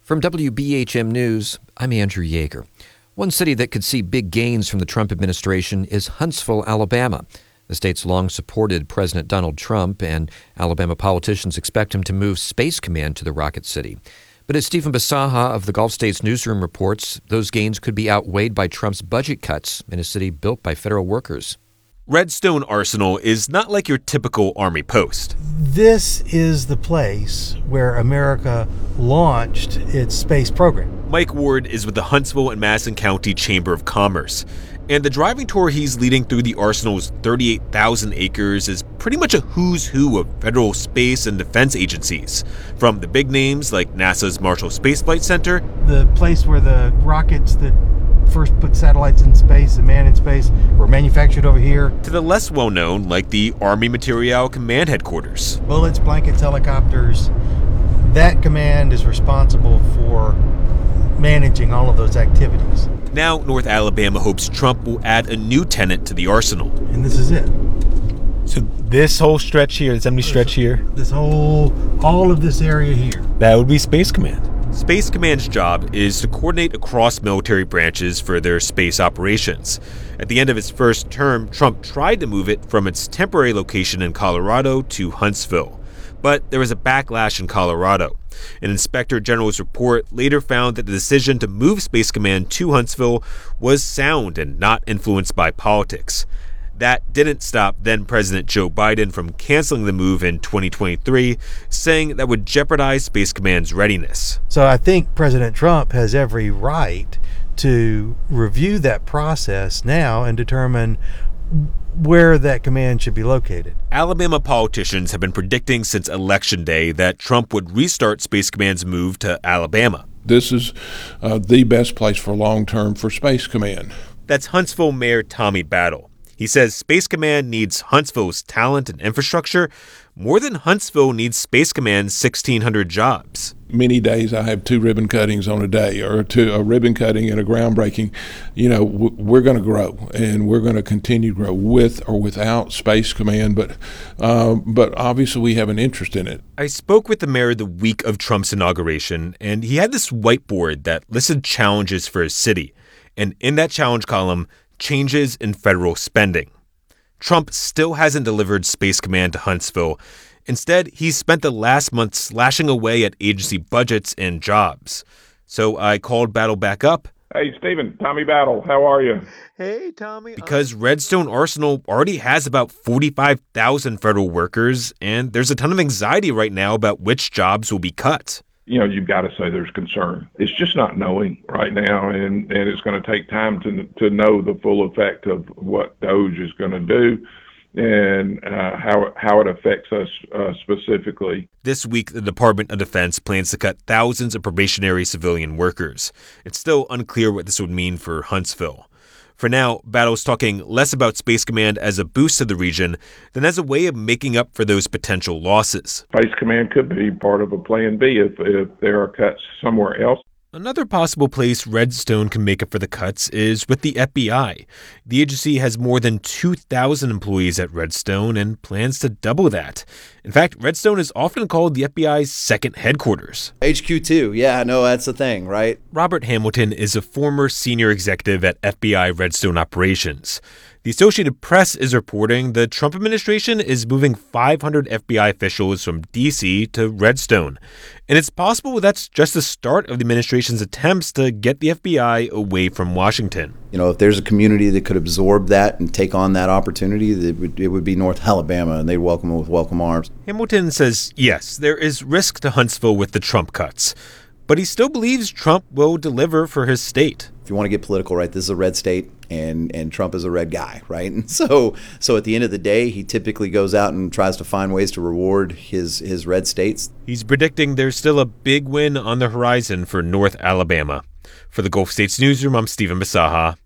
From WBHM News, I'm Andrew Yeager. One city that could see big gains from the Trump administration is Huntsville, Alabama. The state's long supported President Donald Trump, and Alabama politicians expect him to move Space Command to the Rocket City. But as Stephen Bisaha of the Gulf States Newsroom reports, those gains could be outweighed by Trump's budget cuts in a city built by federal workers. Redstone Arsenal is not like your typical Army post. This is the place where America launched its space program. Mike Ward is with the Huntsville and Madison County Chamber of Commerce. And the driving tour he's leading through the Arsenal's 38,000 acres is pretty much a who's who of federal space and defense agencies. From the big names like NASA's Marshall Space Flight Center, the place where the rockets that first put satellites in space and man in space were manufactured over here, to the less well-known like the Army Materiel Command Headquarters. Bullets, blankets, helicopters. That command is responsible for managing all of those activities. Now, North Alabama hopes Trump will add a new tenant to the arsenal. And this is it. So this whole stretch here, this empty stretch here? All of this area here. That would be Space Command. Space Command's job is to coordinate across military branches for their space operations. At the end of his first term, Trump tried to move it from its temporary location in Colorado to Huntsville. But there was a backlash in Colorado. An inspector general's report later found that the decision to move Space Command to Huntsville was sound and not influenced by politics. That didn't stop then-President Joe Biden from canceling the move in 2023, saying that would jeopardize Space Command's readiness. So I think President Trump has every right to review that process now and determine where that command should be located. Alabama politicians have been predicting since Election Day that Trump would restart Space Command's move to Alabama. This is the best place for long-term for Space Command. That's Huntsville Mayor Tommy Battle. He says Space Command needs Huntsville's talent and infrastructure more than Huntsville needs Space Command's 1,600 jobs. Many days I have 2 ribbon cuttings on a day, or a ribbon cutting and a groundbreaking. You know, we're going to grow, and we're going to continue to grow with or without Space Command, but obviously we have an interest in it. I spoke with the mayor the week of Trump's inauguration, and he had this whiteboard that listed challenges for his city. And in that challenge column, changes in federal spending. Trump still hasn't delivered Space Command to Huntsville. Instead, he's spent the last month slashing away at agency budgets and jobs. So I called Battle back up. Hey, Stephen, Tommy Battle, how are you? Hey, Tommy. Because Redstone Arsenal already has about 45,000 federal workers, and there's a ton of anxiety right now about which jobs will be cut. You know, you've got to say there's concern. It's just not knowing right now, and it's going to take time to know the full effect of what DOGE is going to do and how it affects us specifically. This week, the Department of Defense plans to cut thousands of probationary civilian workers. It's still unclear what this would mean for Huntsville. For now, Battle's talking less about Space Command as a boost to the region than as a way of making up for those potential losses. Space Command could be part of a plan B if there are cuts somewhere else. Another possible place Redstone can make up for the cuts is with the FBI. The agency has more than 2,000 employees at Redstone and plans to double that. In fact, Redstone is often called the FBI's second headquarters. HQ2, yeah, no, that's the thing, right? Robert Hamilton is a former senior executive at FBI Redstone Operations. The Associated Press is reporting the Trump administration is moving 500 FBI officials from D.C. to Redstone. And it's possible that's just the start of the administration's attempts to get the FBI away from Washington. You know, if there's a community that could absorb that and take on that opportunity, it would be North Alabama, and they'd welcome it with welcome arms. Hamilton says, yes, there is risk to Huntsville with the Trump cuts. But he still believes Trump will deliver for his state. If you want to get political, right, this is a red state, and Trump is a red guy, right? And so at the end of the day, he typically goes out and tries to find ways to reward his red states. He's predicting there's still a big win on the horizon for North Alabama. For the Gulf States Newsroom, I'm Stephen Bisaha.